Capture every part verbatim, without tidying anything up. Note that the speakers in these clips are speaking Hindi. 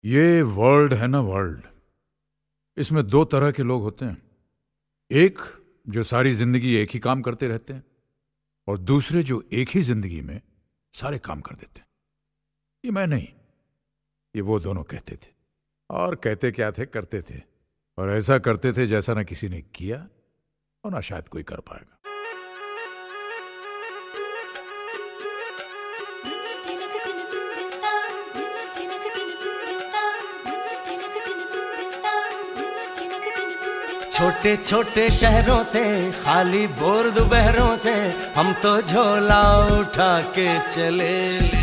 ये वर्ल्ड है ना, वर्ल्ड, इसमें दो तरह के लोग होते हैं। एक जो सारी जिंदगी एक ही काम करते रहते हैं और दूसरे जो एक ही जिंदगी में सारे काम कर देते हैं। ये मैं नहीं, ये वो दोनों कहते थे। और कहते क्या थे, करते थे। और ऐसा करते थे जैसा ना किसी ने किया और ना शायद कोई कर पाएगा। छोटे छोटे शहरों से, खाली बोर दोपहरों से, हम तो झोला उठा के चले।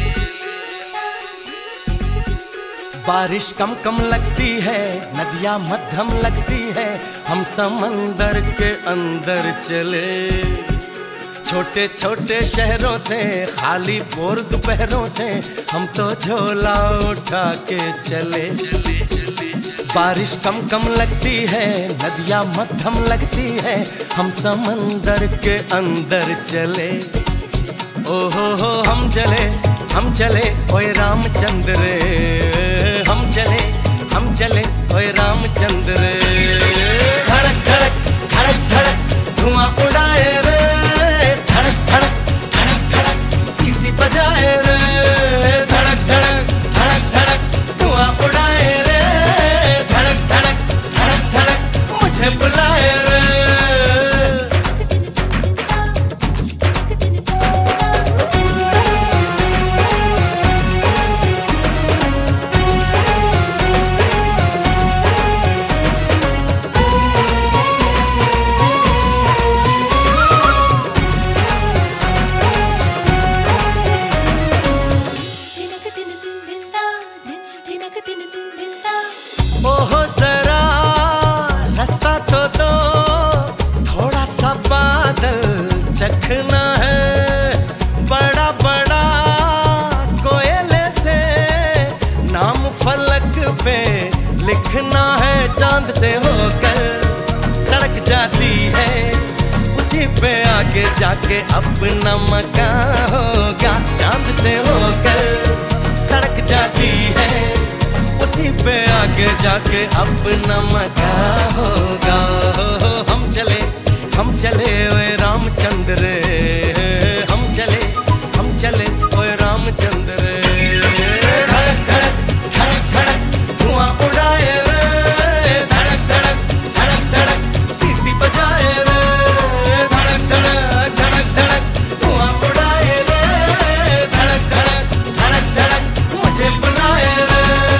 बारिश कम कम लगती है, नदियाँ मध्यम लगती है, हम समंदर के अंदर चले। छोटे छोटे शहरों से, खाली बोर दोपहरों से, हम तो झोला उठा के चले। बारिश कम कम लगती है, नदियाँ मध्यम लगती है, हम समंदर के अंदर चले। ओ हो हो हम चले, हम चले ओए रामचंद्र रे, हम चले, हम चले ओए रामचंद्र रे। धड़क धड़क धड़क धड़क धुआं उड़ाए रे, धड़क धड़क धड़क धड़क सीटी बजाए रे, धड़क धड़क धड़क धड़क धुआं उड़ाए रे, धड़क धड़क धड़क धड़क मुझे बुलाए रे। ओहो जरा रास्ता तो दो, थोड़ा सा बादल चखना है। बड़ा बड़ा कोयले से नाम फलक पे लिखना है। चांद से होकर सड़क जाती है, उसी पे आगे जाके अपना मकान होगा। चांद से होकर सड़क जाती है, उसी पे आगे जाके अपना मकान होगा। हम चले, हम चले ओए रामचंद्र रे, हम चले, हम चले ओए रामचंद्र रे। धड़क धड़क धड़क धड़क धुआं उड़ाए रे, धड़क धड़क धड़क धड़क सीटी बजाए रे, धड़क धड़क धड़क धड़क धुआं उड़ाए रे, धड़क धड़क धड़क धड़क मुझे बुलाए रे।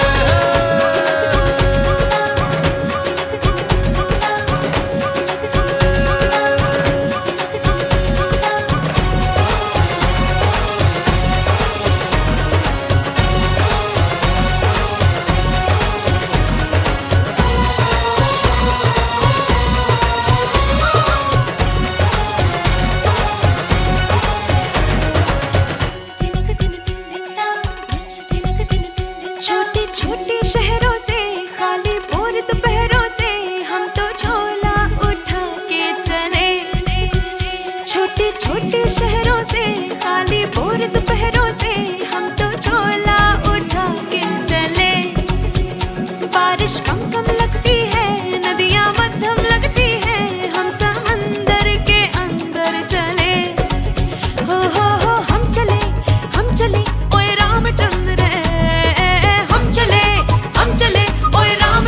छोटे छोटे शहरों से, खाली बोर दोपहरों से, हम तो झोला उठा के चले। छोटे छोटे शहरों से, खाली बोर दोपहरों से, हम तो झोला उठा के चले। बारिश कम कम लगती है, नदियाँ मध्यम लगती है, हम समंदर के अंदर चले। हो हो हो हम चले, हम चले ओए रामचंद्र रे, हम चले, हम चले ओए राम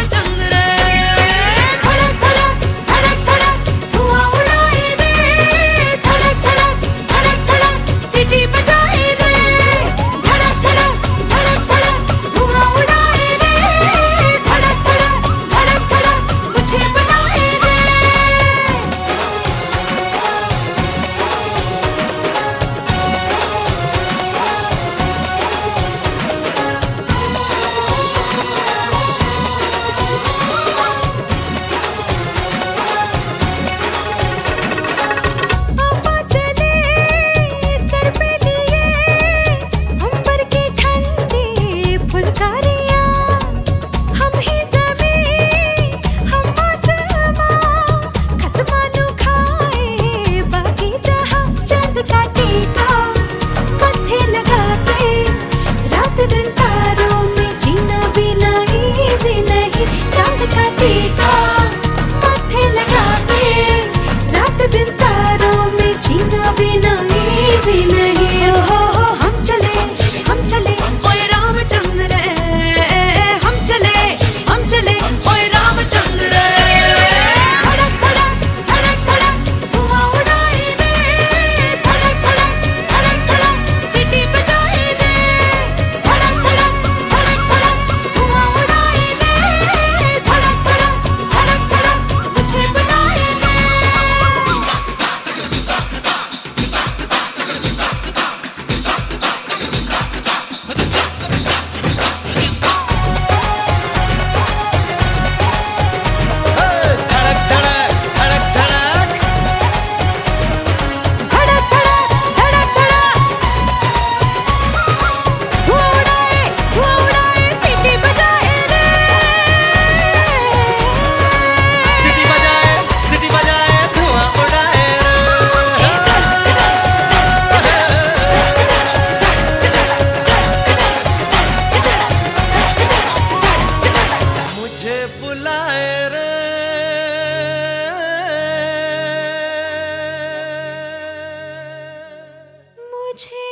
मुझे बुलाए रे मुझे